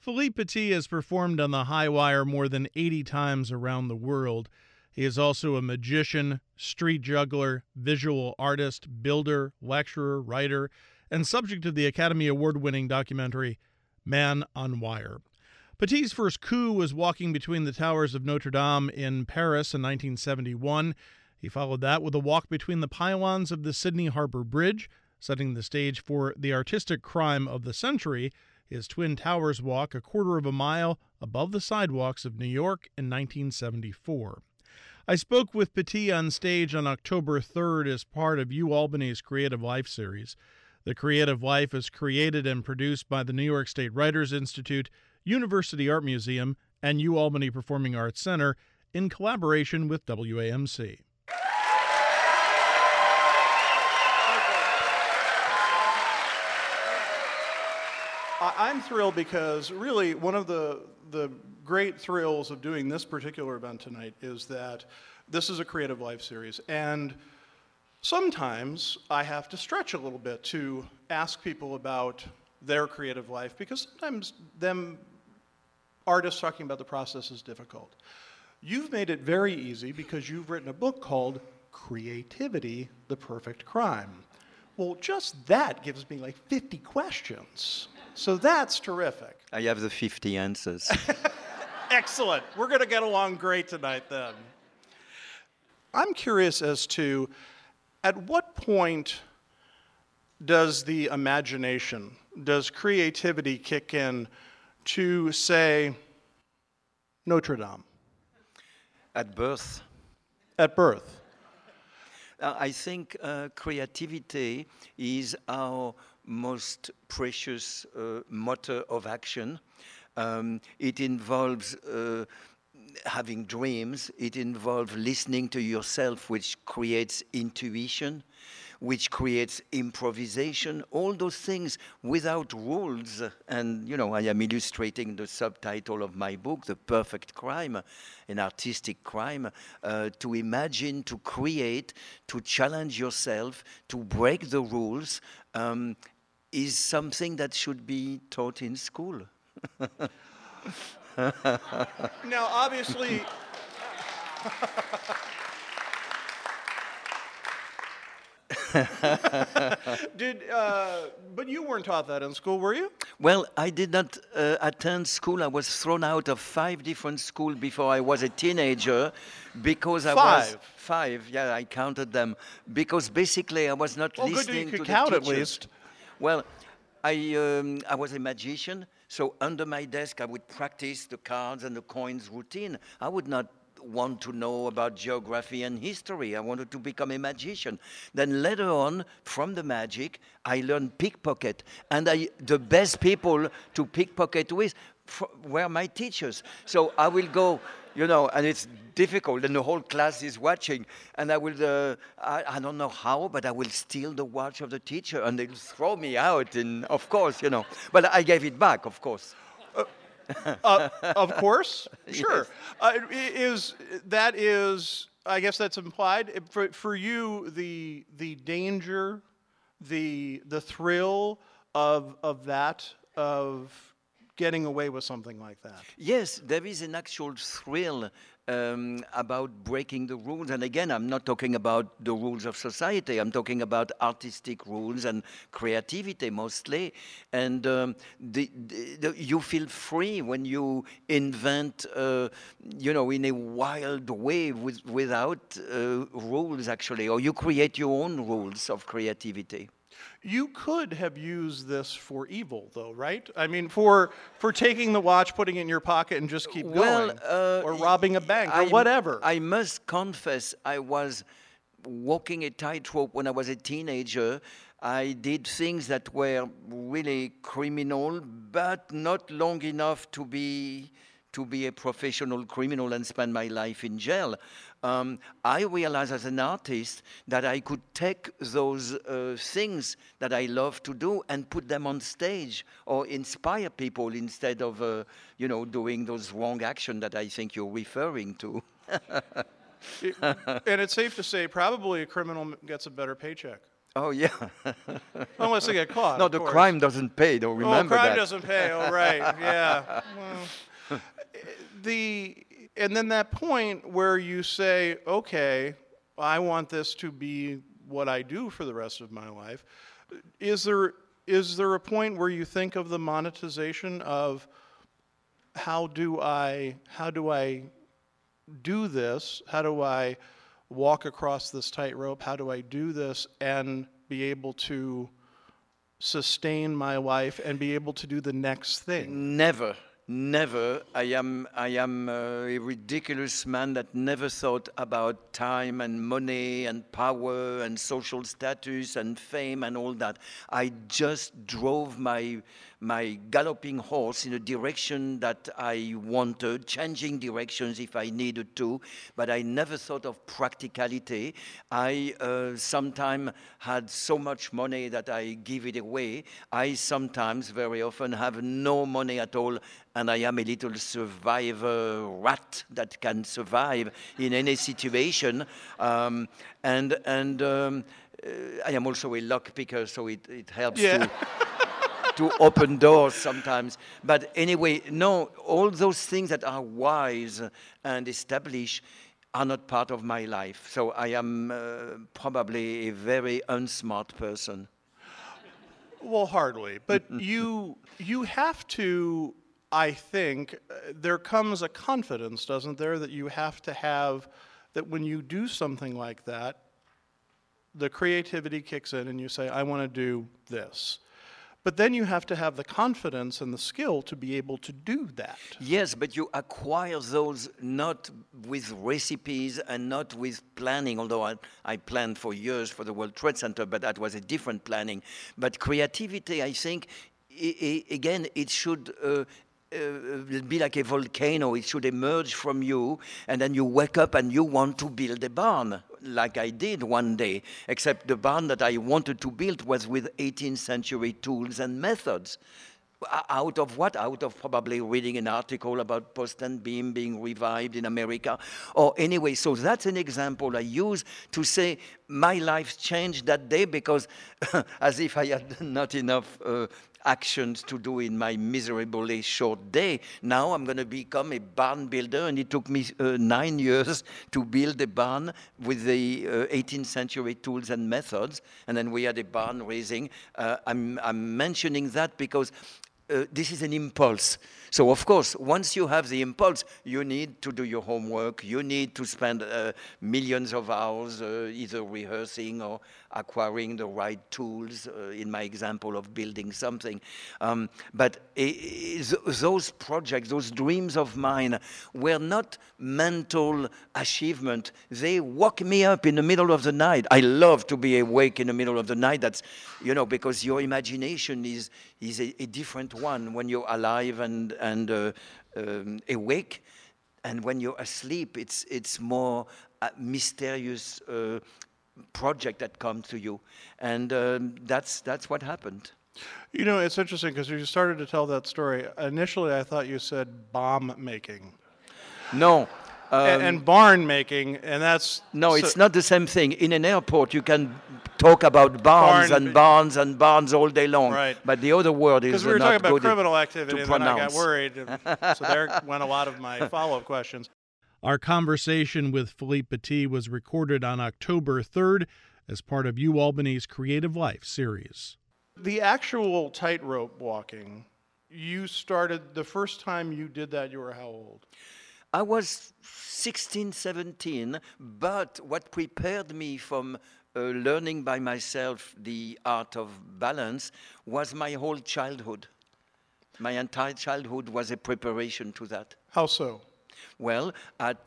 Philippe Petit has performed on the high wire more than 80 times around the world. He is also a magician, street juggler, visual artist, builder, lecturer, writer, and subject of the Academy Award-winning documentary Man on Wire. Petit's first coup was walking between the towers of Notre Dame in Paris in 1971. He followed that with a walk between the pylons of the Sydney Harbour Bridge, setting the stage for the artistic crime of the century, his Twin Towers walk a quarter of a mile above the sidewalks of New York in 1974. I spoke with Petit on stage on October 3rd as part of UAlbany's Creative Life series. The Creative Life is created and produced by the New York State Writers Institute, University Art Museum, and UAlbany Performing Arts Center in collaboration with WAMC. I'm thrilled because really one of the great thrills of doing this particular event tonight is that this is a Creative Life series, and sometimes I have to stretch a little bit to ask people about their creative life, because sometimes them artists talking about the process is difficult. You've made it very easy because you've written a book called Creativity, the Perfect Crime. Well, just that gives me like 50 questions. So that's terrific. I have the 50 answers. Excellent. We're going to get along great tonight then. I'm curious as to at what point does the imagination, does creativity kick in to, say, Notre Dame? At birth. At birth. I think creativity is our most precious motor of action. It involves having dreams. It involves listening to yourself, which creates intuition, which creates improvisation, all those things without rules. And, you know, I am illustrating the subtitle of my book, The Perfect Crime, an artistic crime, to imagine, to create, to challenge yourself, to break the rules, is something that should be taught in school. Now, obviously... But you weren't taught that in school, were you? Well, I did not attend school. I was thrown out of 5 different schools before I was a teenager because I was... 5, yeah, I counted them. Because basically I was not listening to the teachers. Well, good, you could count at least. Well, I was a magician, so under my desk I would practice the cards and the coins routine. I would not want to know about geography and history. I wanted to become a magician. Then later on, from the magic, I learned pickpocket. And the best people to pickpocket with were my teachers. So I will go, you know, and it's difficult, and the whole class is watching, and I will, I don't know how, but I will steal the watch of the teacher, and they'll throw me out, and of course, you know. But I gave it back, of course. Of course, sure. Yes. I guess that's implied. For you, the danger, the thrill of getting away with something like that. Yes, there is an actual thrill about breaking the rules. And again, I'm not talking about the rules of society. I'm talking about artistic rules and creativity mostly. And you feel free when you invent, you know, in a wild way without rules, actually. Or you create your own rules of creativity. You could have used this for evil, though, right? I mean, for taking the watch, putting it in your pocket, and just keep going, or robbing a bank, or whatever. I must confess, I was walking a tightrope when I was a teenager. I did things that were really criminal, but not long enough to be a professional criminal and spend my life in jail. I realized as an artist that I could take those things that I love to do and put them on stage or inspire people instead of, you know, doing those wrong actions that I think you're referring to. And it's safe to say probably a criminal gets a better paycheck. Oh, yeah. Unless they get caught. No, of the course. crime doesn't pay, though. Remember crime that. doesn't pay. Oh, right. Yeah. Well, and then that point where you say, okay, I want this to be what I do for the rest of my life. Is there a point where you think of the monetization of how do I do this? How do I walk across this tightrope? How do I do this and be able to sustain my life and be able to do the next thing? Never. I am a ridiculous man that never thought about time and money and power and social status and fame and all that. I just drove my galloping horse in a direction that I wanted, changing directions if I needed to, but I never thought of practicality. I sometimes had so much money that I give it away. I sometimes, very often, have no money at all, and I am a little survivor rat that can survive in any situation. I am also a lock picker, so it helps to open doors sometimes. But anyway, no, all those things that are wise and established are not part of my life. So I am probably a very unsmart person. Well, hardly. But you have to, I think, there comes a confidence, doesn't there, that you have to have, that when you do something like that, the creativity kicks in and you say, I want to do this. But then you have to have the confidence and the skill to be able to do that. Yes, but you acquire those not with recipes and not with planning, although I planned for years for the World Trade Center, but that was a different planning. But creativity, I think, again, it should be like a volcano. It should emerge from you, and then you wake up and you want to build a barn, like I did one day, except the barn that I wanted to build was with 18th century tools and methods. Out of what? Out of probably reading an article about post and beam being revived in America. Or anyway, so that's an example I use to say my life changed that day because as if I had not enough actions to do in my miserably short day. Now I'm going to become a barn builder, and it took me 9 years to build a barn with the 18th century tools and methods, and then we had a barn raising. I'm mentioning that because this is an impulse. So, of course, once you have the impulse, you need to do your homework. You need to spend millions of hours either rehearsing or acquiring the right tools, in my example of building something. But those projects, those dreams of mine were not mental achievement. They woke me up in the middle of the night. I love to be awake in the middle of the night. That's, because your imagination is a different one when you're alive and awake, and when you're asleep, it's more mysterious project that comes to you, and that's what happened. It's interesting because you started to tell that story. Initially, I thought you said bomb making. No. And barn making, and that's... No, it's not the same thing. In an airport, you can talk about barns and barns all day long. Right. But the other word is not good to pronounce. Because we were talking about criminal activity, and then I got worried. So there went a lot of my follow-up questions. Our conversation with Philippe Petit was recorded on October 3rd as part of UAlbany's Creative Life series. The actual tightrope walking, you started, the first time you did that, you were how old? I was 16, 17, but what prepared me from learning by myself the art of balance was my whole childhood. My entire childhood was a preparation to that. How so? Well, at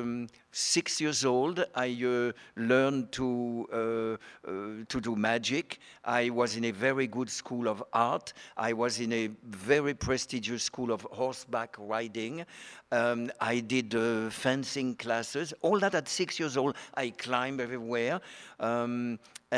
6 years old, I learned to do magic. I was in a very good school of art. I was in a very prestigious school of horseback riding. I did fencing classes. All that at 6 years old. I climbed everywhere. And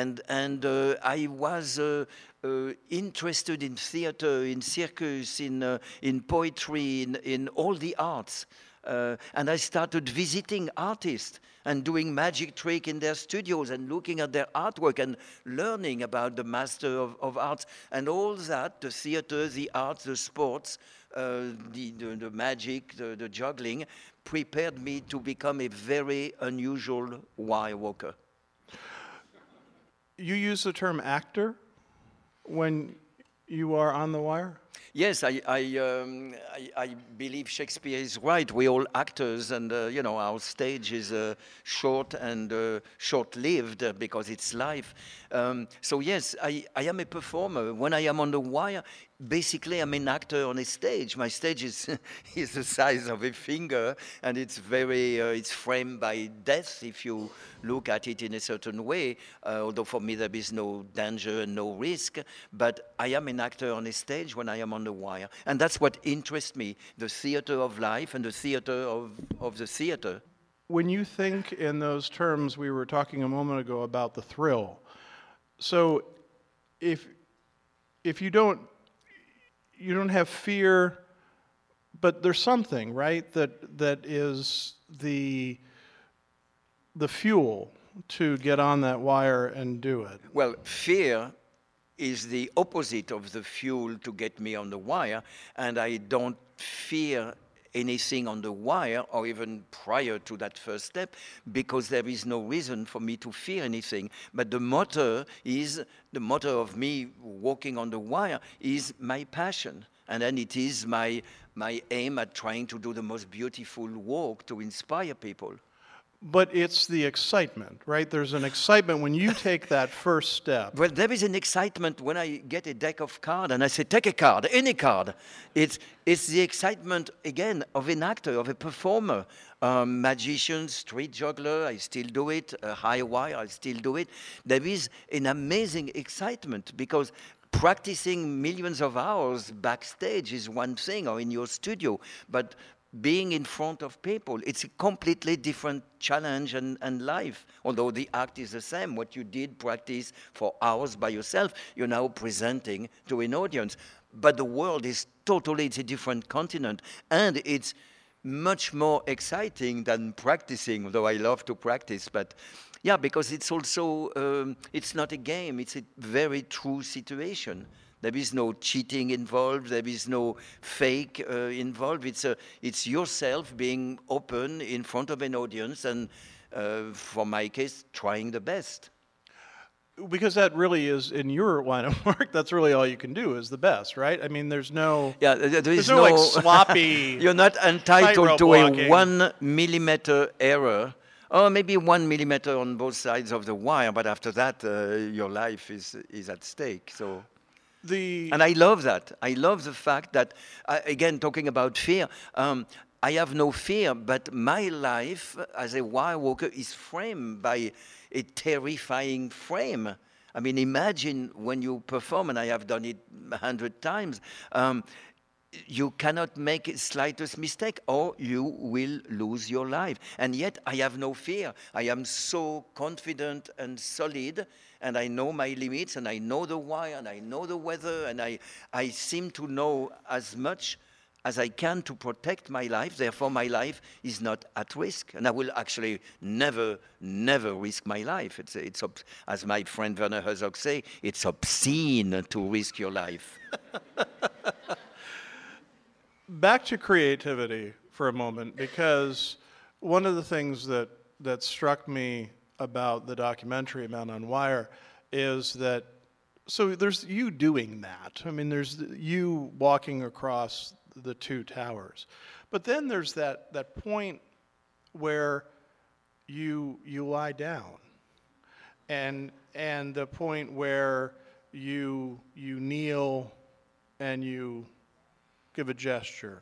I was interested in theater, in circus, in poetry, in all the arts. And I started visiting artists and doing magic trick in their studios and looking at their artwork and learning about the master of arts and all that, the theater, the arts, the sports, the magic, the juggling, prepared me to become a very unusual wire walker. You use the term actor when you are on the wire? Yes, I believe Shakespeare is right. We're all actors, and our stage is short and short-lived because it's life. So yes, I am a performer. When I am on the wire, basically I'm an actor on a stage. My stage is is the size of a finger, and it's it's framed by death if you look at it in a certain way. Although for me there is no danger and no risk, but I am an actor on a stage when I am on the wire, and that's what interests me: the theater of life and the theater of the theater. When you think in those terms, we were talking a moment ago about the thrill. So, if you don't have fear, but there's something, right, that is the fuel to get on that wire and do it. Well, fear is the opposite of the fuel to get me on the wire, and I don't fear anything on the wire or even prior to that first step because there is no reason for me to fear anything. But the motor of me walking on the wire is my passion. And then it is my aim at trying to do the most beautiful walk to inspire people. But it's the excitement, right? There's an excitement when you take that first step. Well, there is an excitement when I get a deck of cards and I say, take a card, any card. It's the excitement, again, of an actor, of a performer. Magician, street juggler, I still do it. High wire, I still do it. There is an amazing excitement because practicing millions of hours backstage is one thing, or in your studio, but being in front of people, it's a completely different challenge and life. Although the act is the same, what you did practice for hours by yourself, you're now presenting to an audience. But the world is it's a different continent, and it's much more exciting than practicing, though I love to practice, but yeah, because it's also, it's not a game, it's a very true situation. There is no cheating involved. There is no fake involved. It's yourself being open in front of an audience and, for my case, trying the best. Because that really is, in your line of work, that's really all you can do is the best, right? I mean, there's no... Yeah, there's no like sloppy... You're not entitled to walking. a 1 millimeter error, or maybe 1 millimeter on both sides of the wire, but after that, your life is at stake, so... And I love that. I love the fact that, again, talking about fear, I have no fear, but my life as a wire walker is framed by a terrifying frame. I mean, imagine when you perform, and I have done it 100 times, you cannot make a slightest mistake or you will lose your life. And yet I have no fear. I am so confident and solid, and I know my limits, and I know the wire, and I know the weather, and I seem to know as much as I can to protect my life. Therefore, my life is not at risk. And I will actually never risk my life. It's as my friend Werner Herzog say, it's obscene to risk your life. Back to creativity for a moment, because one of the things that struck me about the documentary Man on Wire is that, so there's you doing that. I mean, there's you walking across the two towers. But then there's that point where you lie down, and the point where you kneel and you give a gesture.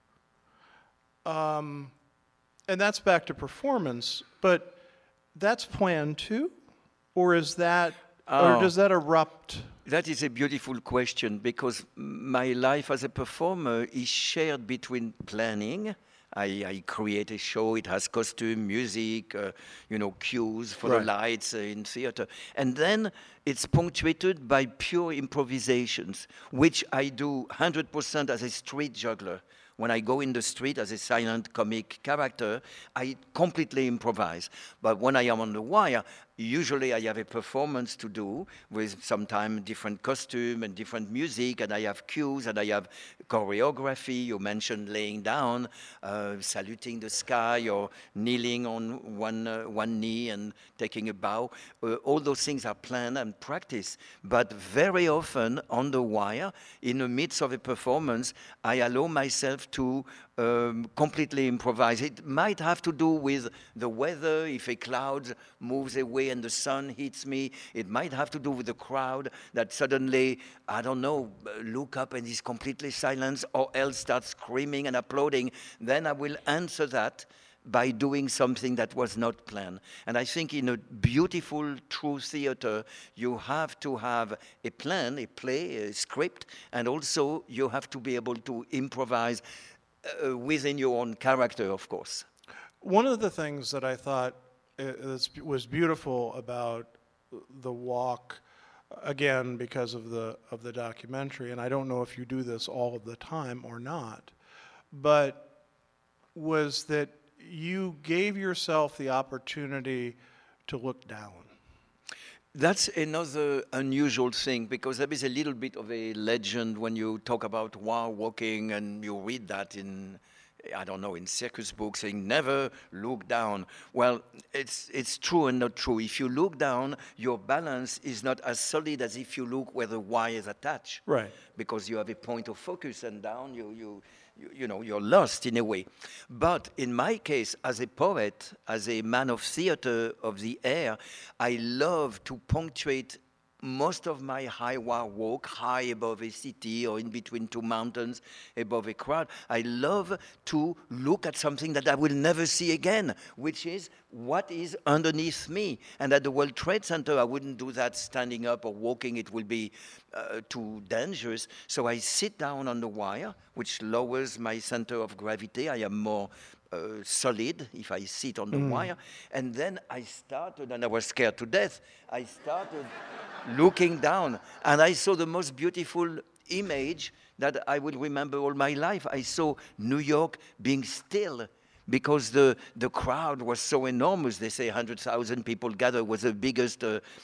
And that's back to performance, but that's plan too? Or is that, or does that erupt? That is a beautiful question, because my life as a performer is shared between planning. I create a show, it has costume, music, cues for the lights in theater. And then it's punctuated by pure improvisations, which I do 100% as a street juggler. When I go in the street as a silent comic character, I completely improvise. But when I am on the wire, usually I have a performance to do with sometimes different costume and different music, and I have cues and I have choreography. You mentioned laying down, saluting the sky, or kneeling on one knee and taking a bow. All those things are planned and practiced. But very often on the wire, in the midst of a performance, I allow myself to completely improvise. It might have to do with the weather. If a cloud moves away and the sun hits me, it might have to do with the crowd that suddenly, I don't know, look up and is completely silent, or else starts screaming and applauding. Then I will answer that by doing something that was not planned. And I think in a beautiful, true theater, you have to have a plan, a play, a script, and also you have to be able to improvise within your own character, of course. One of the things that I thought was beautiful about the walk, again, because of the documentary, and I don't know if you do this all of the time or not, but was that you gave yourself the opportunity to look down. That's another unusual thing, because there is a little bit of a legend when you talk about wire walking, and you read that in, I don't know, in circus books, saying never look down. Well, it's true and not true. If you look down, your balance is not as solid as if you look where the wire is attached. Right. Because you have a point of focus, and down you know, you're lost in a way. But in my case, as a poet, as a man of theater of the air, I love to punctuate most of my high wire walk high above a city or in between two mountains above a crowd. I love to look at something that I will never see again, which is what is underneath me. And at the World Trade Center, I wouldn't do that standing up or walking. It will be too dangerous. So I sit down on the wire, which lowers my center of gravity. I am more solid if I sit on the wire. And then I started, and I was scared to death, I started looking down, and I saw the most beautiful image that I will remember all my life. I saw New York being still, because the crowd was so enormous. They say 100,000 people gathered, was the biggest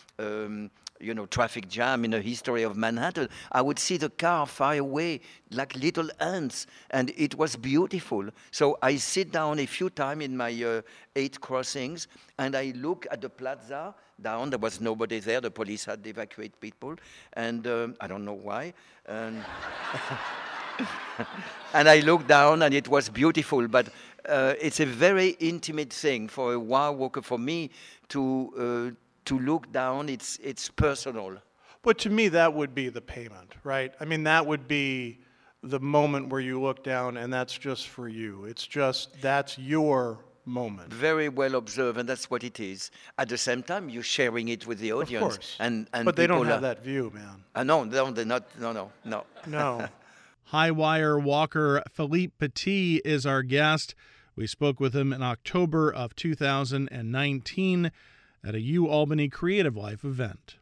traffic jam in the history of Manhattan. I would see the car far away like little ants, and it was beautiful. So I sit down a few times in my 8 crossings, and I look at the plaza down. There was nobody there. The police had evacuated people, and I don't know why. And, and I looked down, and it was beautiful. But it's a very intimate thing for a wire walker, for me, to look down. It's personal. But to me, that would be the payment, right? I mean, that would be the moment where you look down, and that's just for you. It's just, that's your moment. Very well observed, and that's what it is. At the same time, you're sharing it with the audience. Of course. And but they don't have that view, man. No, they're not. No. No. High wire walker Philippe Petit is our guest. We spoke with him in October of 2019 at a UAlbany Creative Life event.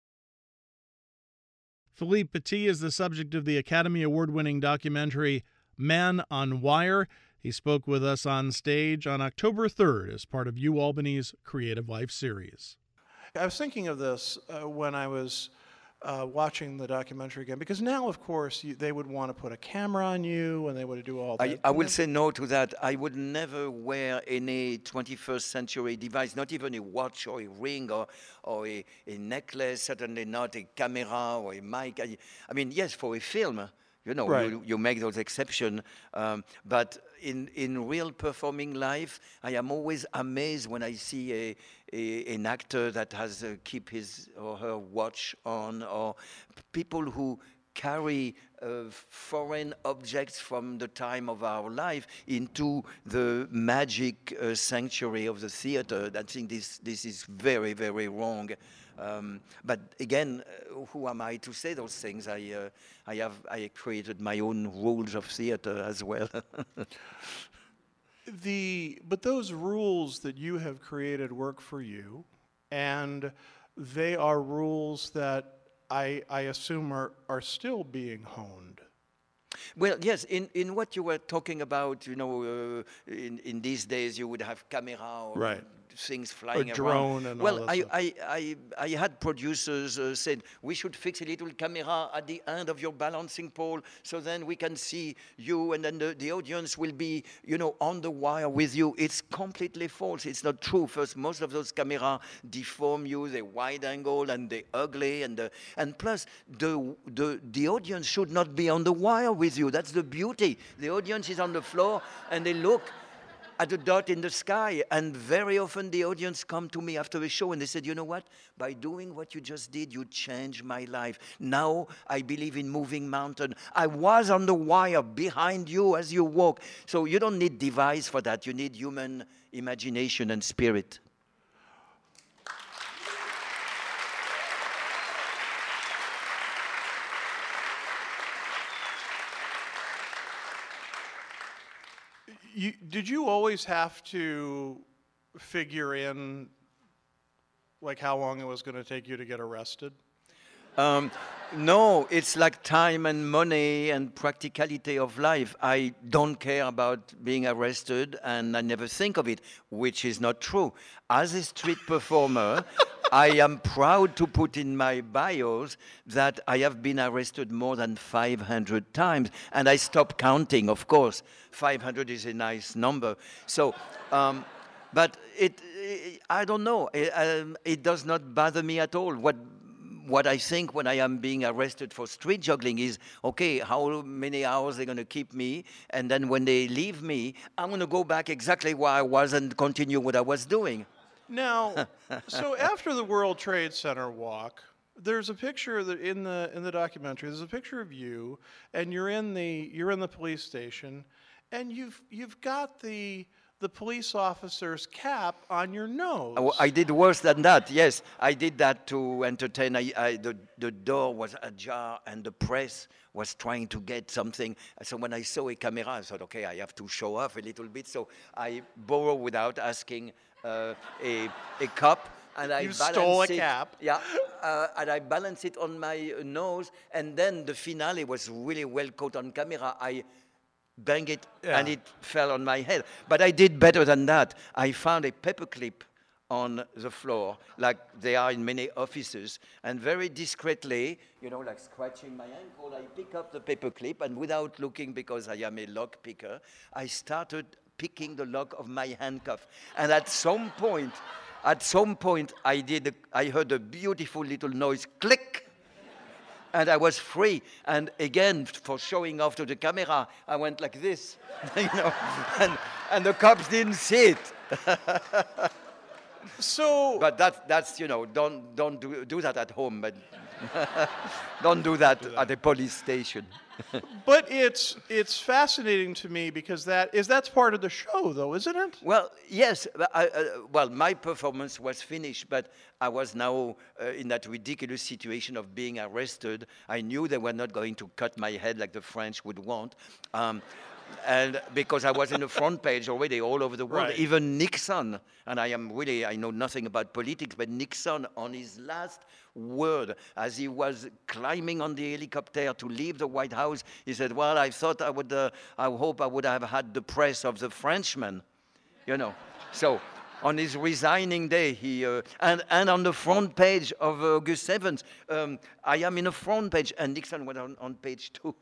Philippe Petit is the subject of the Academy Award-winning documentary Man on Wire. He spoke with us on stage on October 3rd as part of UAlbany's Creative Life series. I was thinking of this when I was watching the documentary again, because now, of course, they would want to put a camera on you, and they would do all that. I will say no to that. I would never wear any 21st century device, not even a watch or a ring or a necklace, certainly not a camera or a mic. I mean, yes, for a film, right. you make those exceptions, but in real performing life, I am always amazed when I see an actor that has keep his or her watch on, or people who carry foreign objects from the time of our life into the magic sanctuary of the theater. I think this is very, very wrong. But again, who am I to say those things? I created my own rules of theater as well. But those rules that you have created work for you, and they are rules that I assume are still being honed. Well, yes, in what you were talking about, in these days you would have camera or Right. things flying drone around. and Well, all that stuff. I had producers said, we should fix a little camera at the end of your balancing pole so then we can see you and then the audience will be, on the wire with you. It's completely false. It's not true. First, most of those cameras deform you. They're wide angle and they're ugly. And plus, the audience should not be on the wire with you. That's the beauty. The audience is on the floor and they look at a dot in the sky. And very often the audience come to me after the show and they said, you know what? By doing what you just did, you changed my life. Now I believe in moving mountain. I was on the wire behind you as you walk. So you don't need device for that. You need human imagination and spirit. Did you always have to figure in like how long it was going to take you to get arrested? No, it's like time and money and practicality of life. I don't care about being arrested and I never think of it, which is not true. As a street performer, I am proud to put in my bios that I have been arrested more than 500 times. And I stopped counting, of course. 500 is a nice number. So, but I don't know. It does not bother me at all. What I think when I am being arrested for street juggling is, okay, how many hours they're going to keep me, and then when they leave me, I'm going to go back exactly where I was and continue what I was doing. Now, so after the World Trade Center walk, there's a picture that in the documentary. There's a picture of you, and you're in the police station, and you've got the police officer's cap on your nose. Oh, I did worse than that, yes. I did that to entertain. The door was ajar and the press was trying to get something. So when I saw a camera, I thought, okay, I have to show off a little bit. So I borrowed without asking a cup. And I stole a cap. Yeah, and I balanced it on my nose. And then the finale was really well caught on camera. I bang it, and it fell on my head. But I did better than that. I found a paperclip on the floor, like they are in many offices, and very discreetly, like scratching my ankle, I pick up the paperclip, and without looking, because I am a lock picker, I started picking the lock of my handcuff. And at some point, I heard a beautiful little noise, click, and I was free. And again, for showing off to the camera, I went like this, and the cops didn't see it. So, but that's don't do that at home, but don't do that at a police station. but it's fascinating to me because that's part of the show, though, isn't it? Well, yes. Well, my performance was finished, but I was now in that ridiculous situation of being arrested. I knew they were not going to cut my head like the French would want. And because I was in the front page already all over the world, right. Even Nixon, and I know nothing about politics, but Nixon, on his last word, as he was climbing on the helicopter to leave the White House, he said, well, I thought I hope I would have had the press of the Frenchman, So on his resigning day, he and on the front page of August 7th, I am in the front page, and Nixon went on page 2.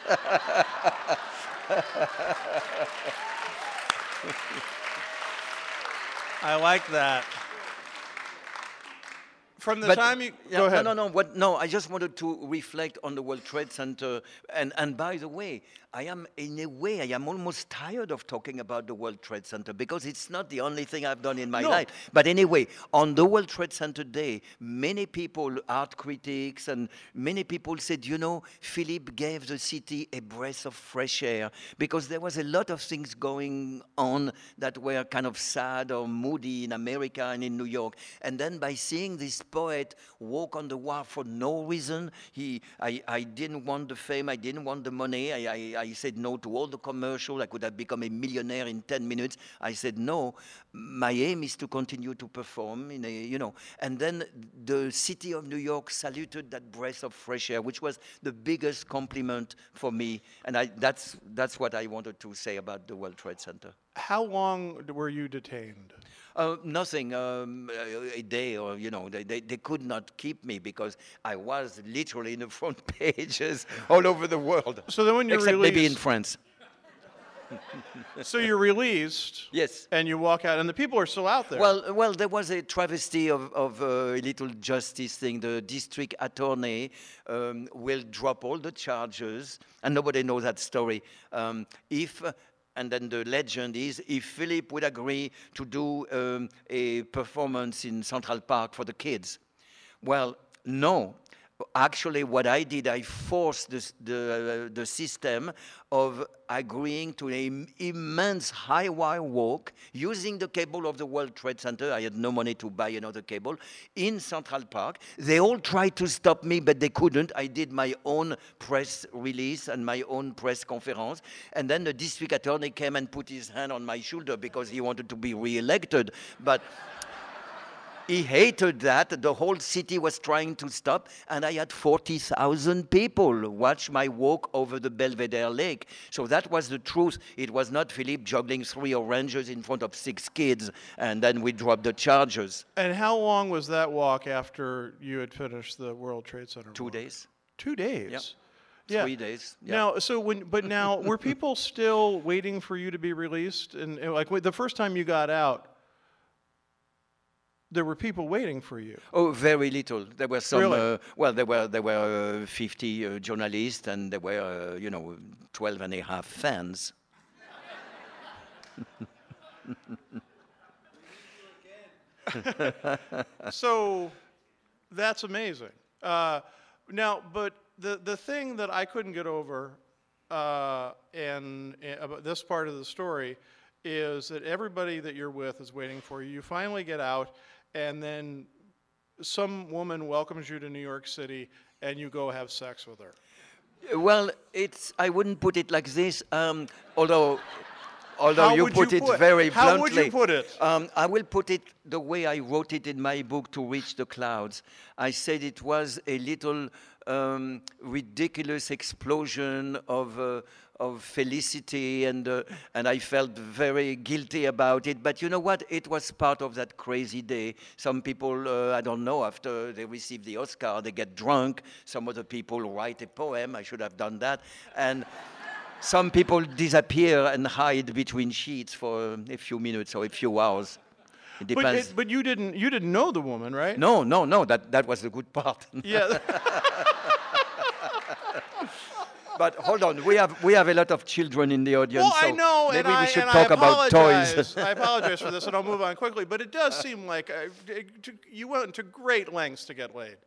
I like that. From the time you go ahead. No, I just wanted to reflect on the World Trade Center. And by the way, I am almost tired of talking about the World Trade Center because it's not the only thing I've done in my life. But anyway, on the World Trade Center day, many people, art critics, and many people said, Philippe gave the city a breath of fresh air because there was a lot of things going on that were kind of sad or moody in America and in New York. And then by seeing this poet walk on the wire for no reason. I didn't want the fame. I didn't want the money. I said no to all the commercials. I could have become a millionaire in 10 minutes. I said no. My aim is to continue to perform in a, And then the city of New York saluted that breath of fresh air, which was the biggest compliment for me. And that's what I wanted to say about the World Trade Center. How long were you detained? Nothing, a day or, they could not keep me because I was literally in the front pages all over the world. So then when you're except released, maybe in France. So you're released. Yes. And you walk out, and the people are still out there. Well, there was a travesty of a little justice thing. The district attorney will drop all the charges, and nobody knows that story. And then the legend is, if Philip would agree to do a performance in Central Park for the kids. Well, no. Actually, what I did, I forced the system of agreeing to an immense high-wire walk using the cable of the World Trade Center. I had no money to buy another cable in Central Park. They all tried to stop me, but they couldn't. I did my own press release and my own press conference. And then the district attorney came and put his hand on my shoulder because he wanted to be re-elected. But he hated that. The whole city was trying to stop, and I had 40,000 people watch my walk over the Belvedere Lake. So that was the truth. It was not Philippe juggling 3 oranges in front of 6 kids, and then we dropped the charges. And how long was that walk after you had finished the World Trade Center? 2 days. 2 days? Yep. Yeah. 3 days. Yeah. Now, were people still waiting for you to be released? And like the first time you got out, there were people waiting for you. Oh, very little. There were some. Really? There were 50 journalists, and there were 12 and a half fans. So that's amazing. Now, but the thing that I couldn't get over, and about this part of the story, is that everybody that you're with is waiting for you. You finally get out, and then some woman welcomes you to New York City, and you go have sex with her. Well, I wouldn't put it like this, although How you would put you it put- very how bluntly. would you put it? I will put it the way I wrote it in my book, To Reach the Clouds. I said it was a little ridiculous explosion of felicity, and I felt very guilty about it. But you know what? It was part of that crazy day. Some people, I don't know, after they receive the Oscar, they get drunk. Some other people write a poem. I should have done that. And some people disappear and hide between sheets for a few minutes or a few hours. It depends. But you didn't know the woman, right? No. That was the good part. Yeah. But hold on, we have a lot of children in the audience. Well, so I know, maybe and we should I talk about apologize. toys. I apologize for this, and I'll move on quickly. But it does seem like you went to great lengths to get laid.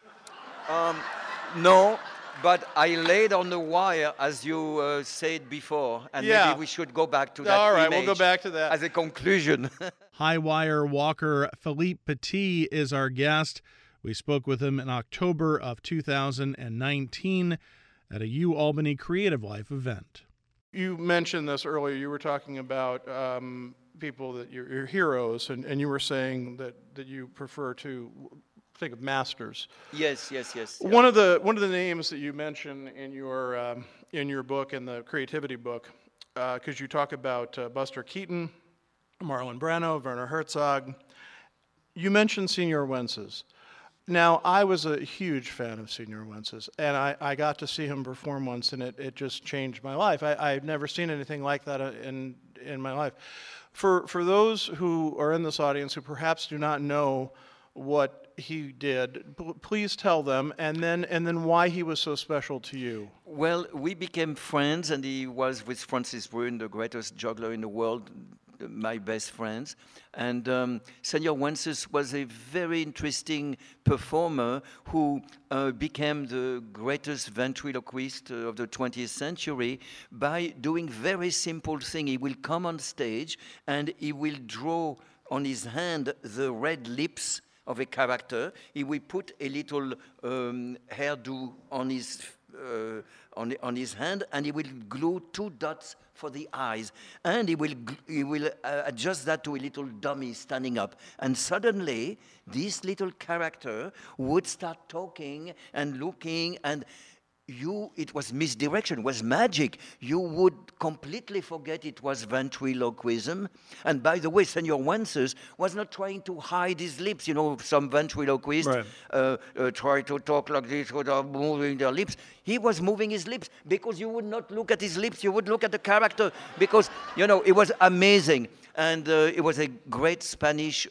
No, but I laid on the wire, as you said before, and Yeah. maybe we should go back to that All right, image we'll go back to that. as a conclusion. High wire walker Philippe Petit is our guest. We spoke with him in October of 2019 at a UAlbany Creative Life event. You mentioned this earlier. You were talking about people that your heroes, and you were saying that you prefer to think of masters. Yes. Yeah. One of the names that you mention in your book, in the creativity book, because you talk about Buster Keaton, Marlon Brando, Werner Herzog. You mentioned Señor Wences. Now, I was a huge fan of Señor Wences, and I got to see him perform once, and it just changed my life. I've never seen anything like that in my life. For those who are in this audience who perhaps do not know what he did, please tell them, and then why he was so special to you. Well, we became friends, and he was with Francis Bruin, the greatest juggler in the world, my best friends. And Señor Wences was a very interesting performer who became the greatest ventriloquist of the 20th century by doing very simple thing. He will come on stage and he will draw on his hand the red lips of a character. He will put a little hairdo on his hand, and he will glue 2 dots for the eyes, and he will adjust that to a little dummy standing up, and suddenly this little character would start talking and looking, and it was misdirection, it was magic. You would completely forget it was ventriloquism. And by the way, Senor Wences was not trying to hide his lips. You know, some ventriloquists try to talk like this without moving their lips. He was moving his lips because you would not look at his lips, you would look at the character because, you know, it was amazing. And it was a great Spanish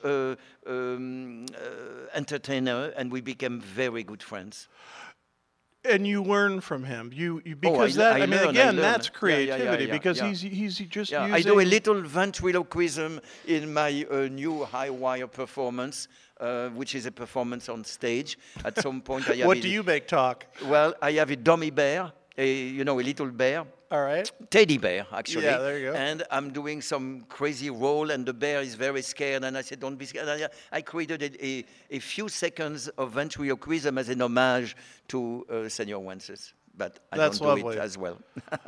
entertainer, and we became very good friends. And you learn from him. Because that's creativity. Because he's just using. I do a little ventriloquism in my new High Wire performance, which is a performance on stage. At some point, I have. What do you make talk? Well, I have a dummy bear, a little bear. All right. Teddy bear, actually. Yeah, there you go. And I'm doing some crazy role, and the bear is very scared, and I said, don't be scared. I created a few seconds of ventriloquism as an homage to Senor Wences, but I That's don't do lovely. it as well.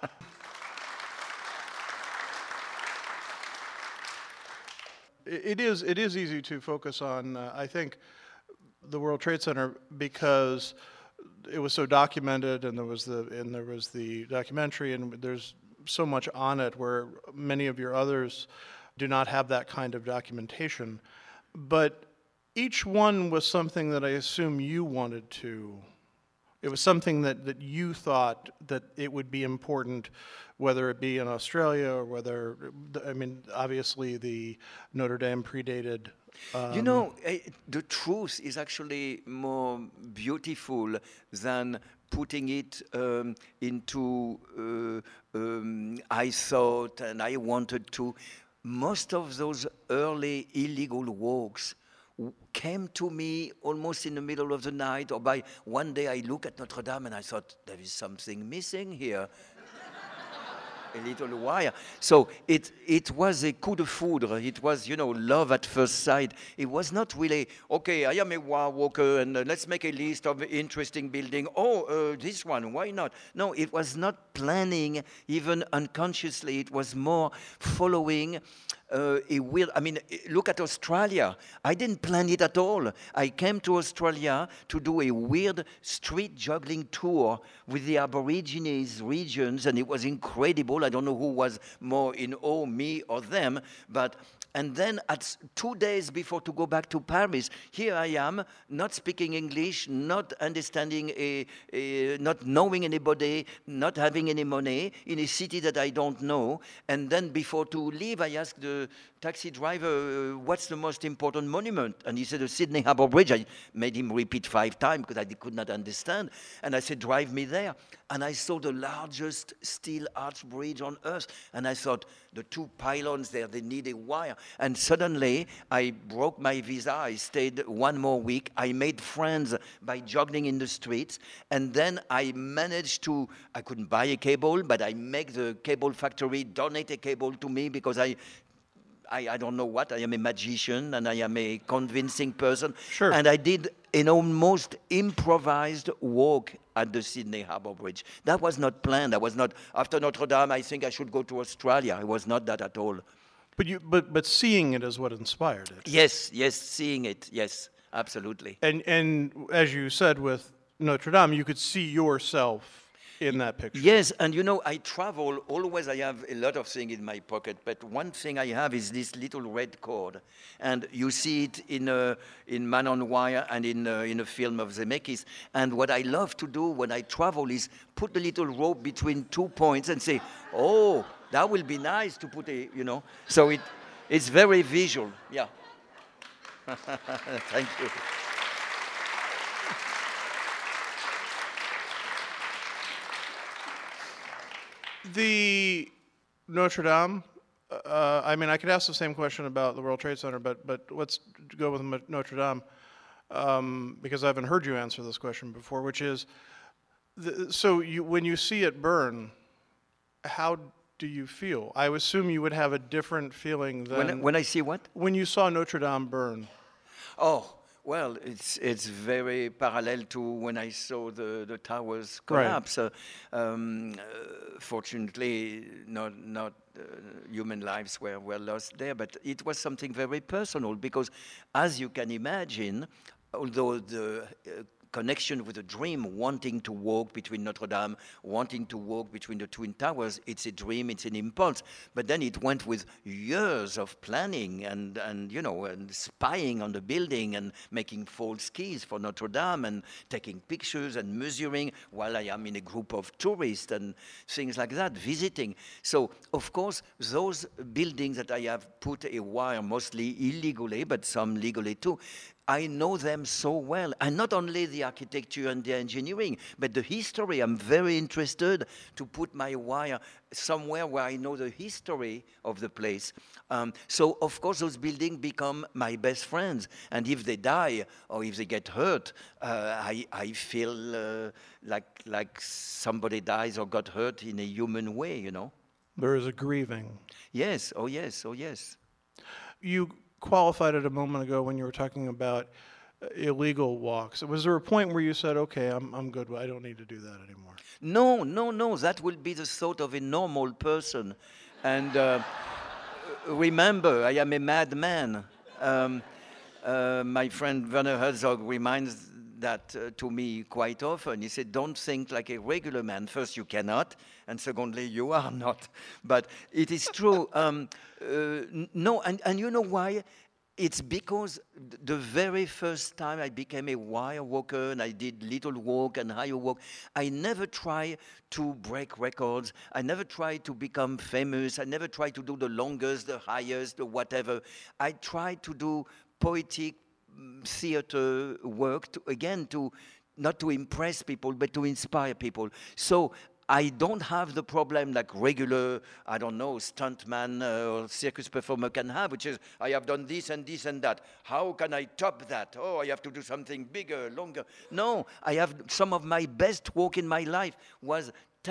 It is easy to focus on, I think, the World Trade Center because it was so documented, and there was the documentary, and there's so much on it where many of your others do not have that kind of documentation. But each one was something that I assume you wanted to. It was something that you thought that it would be important, whether it be in Australia or whether, I mean, obviously the Notre Dame predated. You know, the truth is actually more beautiful than putting it into I thought and I wanted to. Most of those early illegal walks came to me almost in the middle of the night, or by one day I look at Notre Dame and I thought, there is something missing here. A little wire. So it was a coup de foudre. It was, love at first sight. It was not really, okay, I am a wire walker and let's make a list of interesting buildings. Oh, this one, why not? No, it was not planning, even unconsciously. It was more following a weird, look at Australia. I didn't plan it at all. I came to Australia to do a weird street juggling tour with the Aborigines regions, and it was incredible. I don't know who was more in awe, me or them, and then at 2 days before to go back to Paris, here I am, not speaking English, not understanding, not knowing anybody, not having any money, in a city that I don't know. And then before to leave, I asked the taxi driver, what's the most important monument? And he said, the Sydney Harbour Bridge. I made him repeat 5 times because I could not understand. And I said, drive me there. And I saw the largest steel arch bridge on earth. And I thought, the 2 pylons there, they need a wire. And suddenly, I broke my visa. I stayed 1 more week. I made friends by jogging in the streets. And then I managed to, I couldn't buy a cable, but I make the cable factory donate a cable to me because I don't know what, I am a magician and I am a convincing person. Sure. And I did an almost improvised walk at the Sydney Harbour Bridge. That was not planned. I was not, after Notre Dame, I think I should go to Australia. It was not that at all. But seeing it is what inspired it. Yes, seeing it, yes, absolutely. And as you said with Notre Dame, you could see yourself in that picture. Yes, and I travel, always I have a lot of things in my pocket, but one thing I have is this little red cord. And you see it in Man on Wire and in a film of Zemeckis. And what I love to do when I travel is put the little rope between 2 points and say, oh, that will be nice to put So it's very visual, yeah. Thank you. The Notre Dame, I could ask the same question about the World Trade Center, but let's go with Notre Dame, because I haven't heard you answer this question before, which is, when you see it burn, how do you feel? I assume you would have a different feeling than... When I see what? When you saw Notre Dame burn. Oh, Well, it's very parallel to when I saw the towers Right. collapse. Fortunately, not human lives were lost there, but it was something very personal because, as you can imagine, although the connection with a dream, wanting to walk between Notre Dame, wanting to walk between the Twin Towers, it's a dream, it's an impulse. But then it went with years of planning and spying on the building and making false keys for Notre Dame and taking pictures and measuring while I am in a group of tourists and things like that, visiting. So, of course, those buildings that I have put a wire, mostly illegally, but some legally too, I know them so well, and not only the architecture and the engineering, but the history. I'm very interested to put my wire somewhere where I know the history of the place. So, of course, those buildings become my best friends, and if they die or if they get hurt, I feel like somebody dies or got hurt in a human way, you know. There is a grieving. Yes, oh yes, oh yes. You qualified it a moment ago when you were talking about illegal walks. Was there a point where you said, okay, I'm good, I don't need to do that anymore? No, that will be the thought of a normal person. And remember, I am a madman. My friend Werner Herzog reminds that to me quite often. He said, don't think like a regular man. First, you cannot, and secondly, you are not. But it is true. No, and you know why? It's because the very first time I became a wire walker and I did little walk and higher walk, I never tried to break records. I never tried to become famous. I never tried to do the longest, the highest, the whatever. I tried to do poetic theater work, not to impress people, but to inspire people. So I don't have the problem like regular, I don't know, stuntman or circus performer can have, which is, I have done this and this and that. How can I top that? Oh, I have to do something bigger, longer. No, I have some of my best work in my life was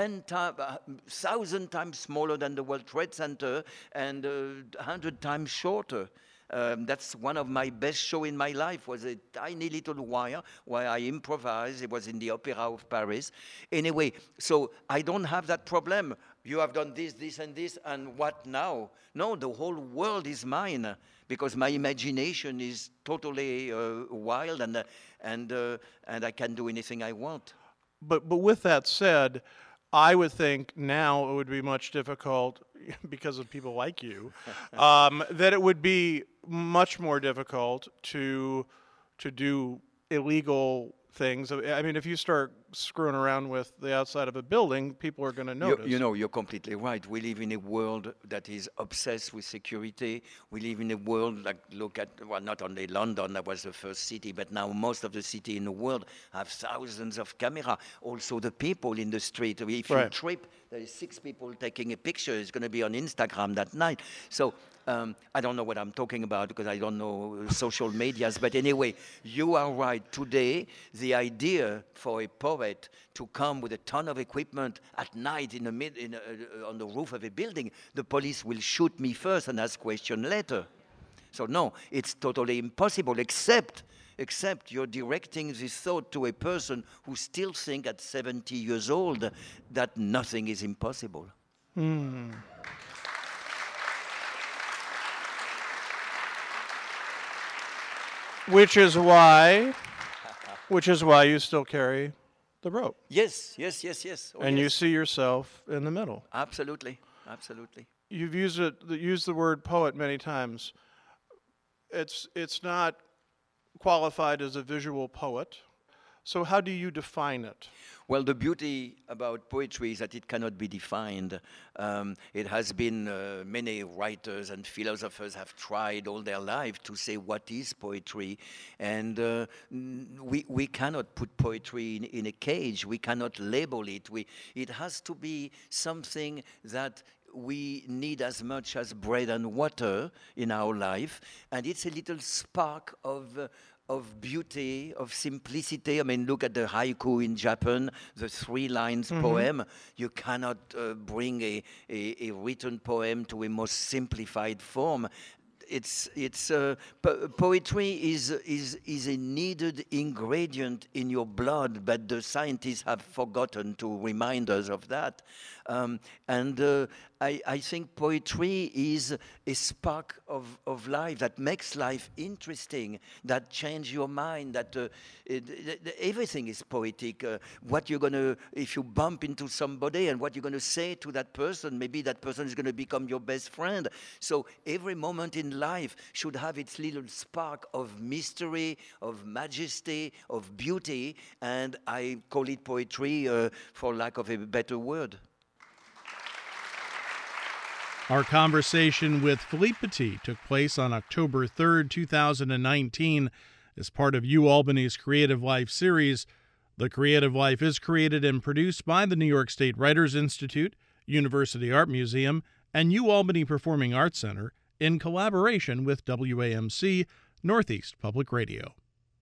1,000 times smaller than the World Trade Center and 100 times shorter. That's one of my best show in my life, was a tiny little wire where I improvised. It was in the Opera of Paris. Anyway, so I don't have that problem. You have done this, this, and this, and what now? No, the whole world is mine because my imagination is totally wild and I can do anything I want. But with that said, I would think now it would be much difficult because of people like you, that it would be much more difficult to do illegal things. I mean, if you start screwing around with the outside of a building, people are going to notice. You know, you're completely right. We live in a world that is obsessed with security. We live in a world like, look at, well, not only London, that was the first city, but now most of the cities in the world have thousands of cameras. Also the people in the street. If you trip, there is 6 people taking a picture. It's going to be on Instagram that night. So I don't know what I'm talking about because I don't know social medias. But anyway, you are right. Today, the idea for a poet to come with a ton of equipment at night on the roof of a building, the police will shoot me first and ask questions later. So no, it's totally impossible, except you're directing this thought to a person who still thinks at 70 years old that nothing is impossible. Which is why you still carry the rope. Yes. Oh, and yes. you see yourself in the middle. Absolutely. You've used the word poet many times. It's not qualified as a visual poet. So how do you define it? Well, the beauty about poetry is that it cannot be defined. It has been many writers and philosophers have tried all their life to say what is poetry, and we cannot put poetry in a cage. We cannot label it. It has to be something that we need as much as bread and water in our life, and it's a little spark of beauty, of simplicity. I mean, look at the haiku in Japan, the 3 lines poem. You cannot bring a written poem to a more simplified form. poetry is a needed ingredient in your blood, but the scientists have forgotten to remind us of that. I think poetry is a spark of life that makes life interesting, that changes your mind, that everything is poetic. What you're going to, if you bump into somebody and what you're going to say to that person, maybe that person is going to become your best friend. So every moment in life should have its little spark of mystery, of majesty, of beauty, and I call it poetry for lack of a better word. Our conversation with Philippe Petit took place on October 3rd, 2019, as part of UAlbany's Creative Life series. The Creative Life is created and produced by the New York State Writers Institute, University Art Museum, and UAlbany Performing Arts Center in collaboration with WAMC Northeast Public Radio.